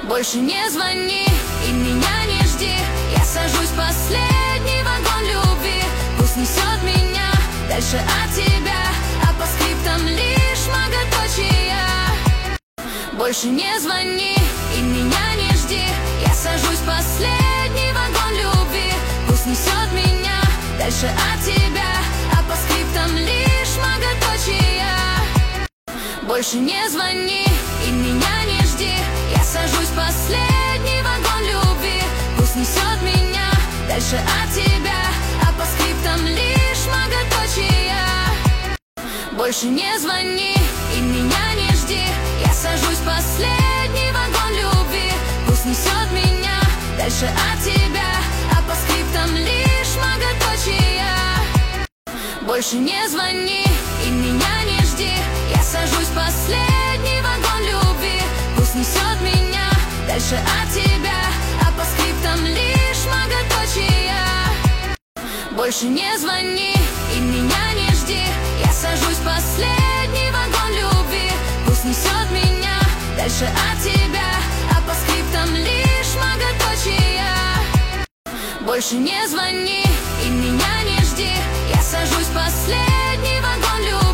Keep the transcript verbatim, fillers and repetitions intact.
Больше не звони и меня не жди. Я сажусь в последний вагон любви. Пусть несет меня дальше от тебя, а по скриптам лишь многоточия. Больше не звони и меня не жди. Я сажусь в последний вагон любви. Пусть несет меня дальше от тебя, а по скриптам лишь многоточия. Больше не звони и меня не жди. Я сажусь в последний вагон любви. Пусть несет меня дальше от тебя, а по скриптам лишь многоточия. Больше не звони и меня не жди. Я сажусь в последний вагон любви. Пусть несет меня дальше от тебя, а по скриптам лишь многоточия. Больше не звони и меня не жди. Я сажусь в последний вагон любви. Пусть несет меня дальше от тебя, а по скриптам лишь многоточия. Больше не звони и меня не жди. Я сажусь в последний вагон любви. Пусть несет меня дальше от тебя, а по скриптам лишь многоточия. Больше не звони и меня не жди. Я сажусь в последний вагон любви.